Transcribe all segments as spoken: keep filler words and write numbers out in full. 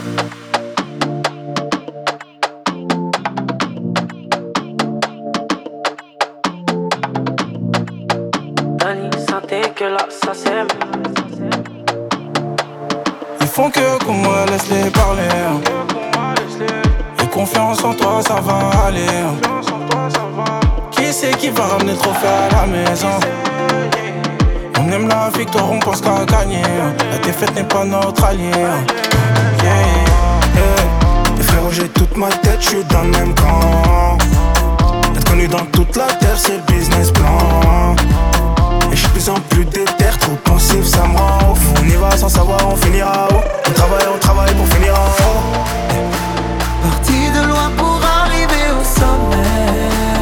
Dani, santé que là, ça s'aime. Ils font que comme moi, laisse-les parler. Et confiance en toi, ça va aller. Qui c'est qui va ramener le trophée à la maison? On aime la victoire, on pense qu'à gagner. La défaite n'est pas notre allié. Yeah, yeah. Et frérot, j'ai toute ma tête, je suis dans le même camp. Être connu dans toute la terre, c'est le business plan. Et je suis de plus en plus déter, trop pensif, ça me rend ouf. On y va sans savoir, on finira haut. On travaille, on travaille pour finir en haut. Parti de loin pour arriver au sommet.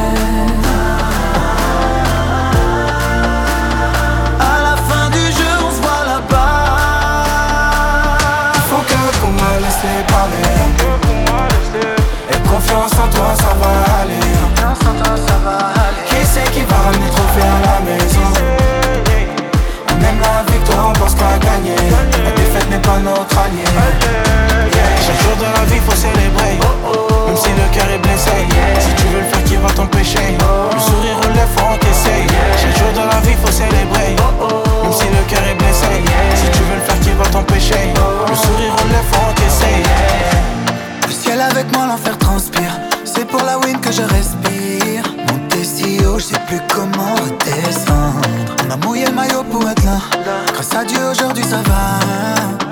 À la fin du jeu, on se voit là-bas. Faut que qu'on me laisse les parler. Et confiance en toi, ça va aller. Confiance en toi, ça va aller. Qui c'est qui va ramener le trophée à la maison? On aime la victoire, on pense qu'à gagner. La défaite n'est pas notre allié. Chaque jour de la vie, faut célébrer. Même si le cœur est blessé. Si tu veux le faire, qui va t'empêcher? Le sourire au lèvres, faut qu'essaye. Chaque jour de la vie, faut célébrer. Même si le cœur est blessé. Si tu veux le faire, qui va t'empêcher? Le sourire au lèvres, faut qu'essaye. Le ciel avec moi, l'enfer transpire. C'est pour la win que je respire. Monter si haut, je sais plus comment redescendre. On a mouillé le maillot pour être là. Grâce à Dieu, aujourd'hui ça va.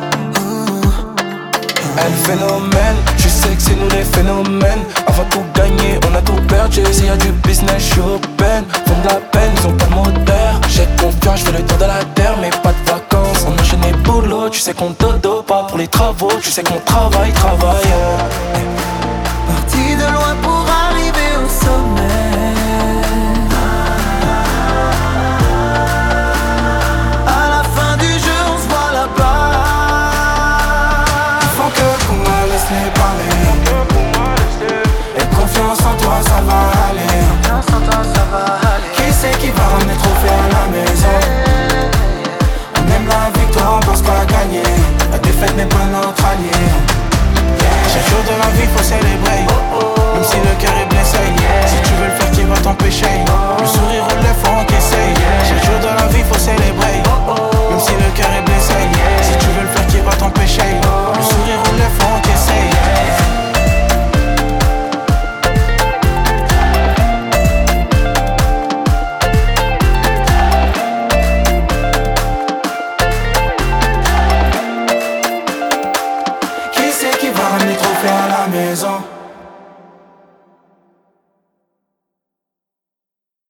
Elle phénomène, tu sais que c'est nous les phénomènes. Avant tout gagner, on a tout perdu. S'il y a du business, je suis open. Font de la peine, ils ont pas de moteur. J'ai confiance, je fais le tour de la terre, mais pas de vacances. On enchaîne les boulots, tu sais qu'on dodo. Pas pour les travaux, tu sais qu'on travaille, travaille. Parti de loin pour arriver au sommet. À la fin du jeu, on se voit là-bas. Faut que qu'on me laisse les parler. Et confiance en toi, ça va aller. Confiance en toi, ça va aller. Qui c'est qui va ramener le trophée à la maison? On aime la victoire, on pense qu'à gagner. La défaite n'est pas notre allié. Chaque jour de la vie, faut célébrer. Même si le cœur est blessé. Si tu veux le faire, qui va t'empêcher? Le sourire au lèvres, faut qu'essaye. Chaque jour de la vie, faut célébrer. Même si le cœur est blessé. Si tu veux le faire, qui va t'empêcher?